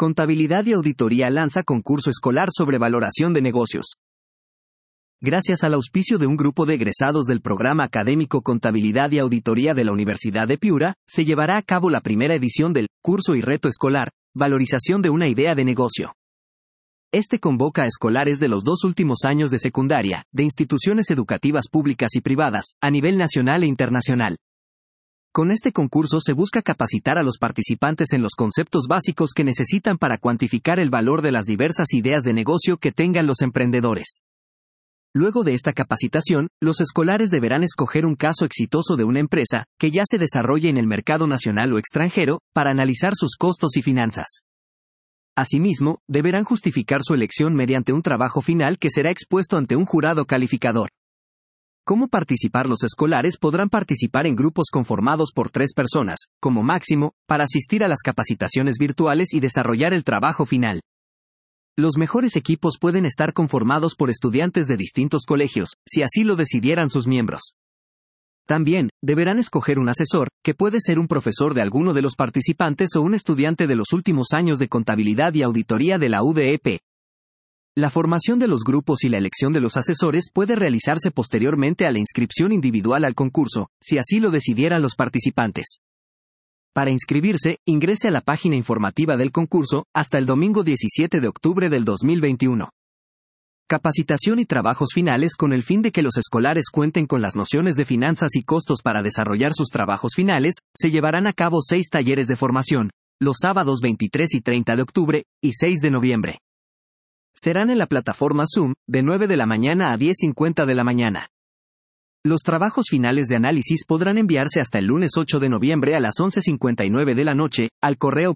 Contabilidad y Auditoría lanza concurso escolar sobre valoración de negocios. Gracias al auspicio de un grupo de egresados del programa académico Contabilidad y Auditoría de la Universidad de Piura, se llevará a cabo la primera edición del curso y reto escolar, Valorización de una idea de negocio. Este convoca a escolares de los 2 últimos años de secundaria, de instituciones educativas públicas y privadas, a nivel nacional e internacional. Con este concurso se busca capacitar a los participantes en los conceptos básicos que necesitan para cuantificar el valor de las diversas ideas de negocio que tengan los emprendedores. Luego de esta capacitación, los escolares deberán escoger un caso exitoso de una empresa, que ya se desarrolle en el mercado nacional o extranjero, para analizar sus costos y finanzas. Asimismo, deberán justificar su elección mediante un trabajo final que será expuesto ante un jurado calificador. ¿Cómo participar? Los escolares podrán participar en grupos conformados por 3 personas, como máximo, para asistir a las capacitaciones virtuales y desarrollar el trabajo final. Los mejores equipos pueden estar conformados por estudiantes de distintos colegios, si así lo decidieran sus miembros. También, deberán escoger un asesor, que puede ser un profesor de alguno de los participantes o un estudiante de los últimos años de contabilidad y auditoría de la UDEP. La formación de los grupos y la elección de los asesores puede realizarse posteriormente a la inscripción individual al concurso, si así lo decidieran los participantes. Para inscribirse, ingrese a la página informativa del concurso, hasta el domingo 17 de octubre del 2021. Capacitación y trabajos finales. Con el fin de que los escolares cuenten con las nociones de finanzas y costos para desarrollar sus trabajos finales, se llevarán a cabo 6 talleres de formación, los sábados 23 y 30 de octubre, y 6 de noviembre. Serán en la plataforma Zoom, de 9 de la mañana a 10:50 de la mañana. Los trabajos finales de análisis podrán enviarse hasta el lunes 8 de noviembre a las 11:59 de la noche, al correo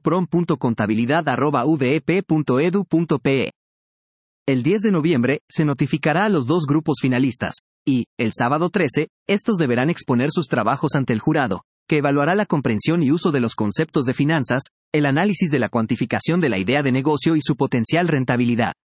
prom.contabilidad@udep.edu.pe. El 10 de noviembre, se notificará a los 2 grupos finalistas, y, el sábado 13, estos deberán exponer sus trabajos ante el jurado, que evaluará la comprensión y uso de los conceptos de finanzas, el análisis de la cuantificación de la idea de negocio y su potencial rentabilidad.